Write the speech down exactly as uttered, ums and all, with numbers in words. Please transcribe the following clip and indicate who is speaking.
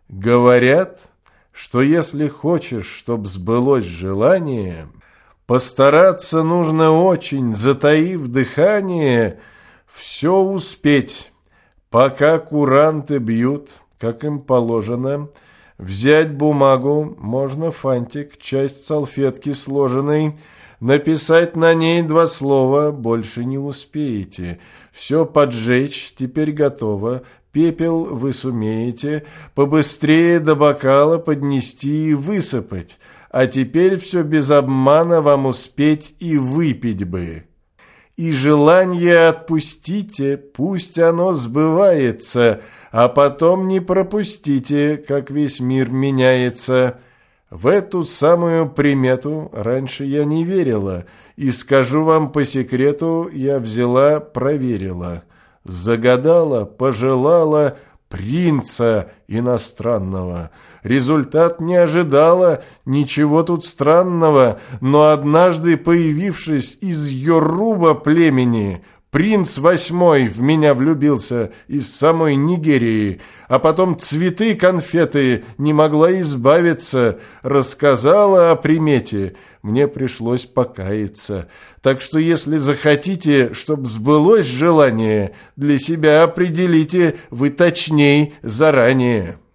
Speaker 1: Говорят, что если хочешь, чтоб сбылось желание, постараться нужно очень, затаив дыхание, все успеть, пока куранты бьют, как им положено. Взять бумагу, можно фантик, часть салфетки сложенной, написать на ней два слова, больше не успеете. Все поджечь, теперь готово, пепел вы сумеете, побыстрее до бокала поднести и высыпать, а теперь все без обмана вам успеть и выпить бы. И желание отпустите, пусть оно сбывается, а потом не пропустите, как весь мир меняется. В эту самую примету раньше я не верила, и, скажу вам по секрету, я взяла, проверила. Загадала, пожелала принца иностранного. Результат не ожидала, ничего тут странного, но однажды, появившись из Йоруба племени, принц восьмой в меня влюбился из самой Нигерии, а потом цветы, конфеты не могла избавиться, рассказала о примете, мне пришлось покаяться. Так что если захотите, чтоб сбылось желание, для себя определите вы точней заранее».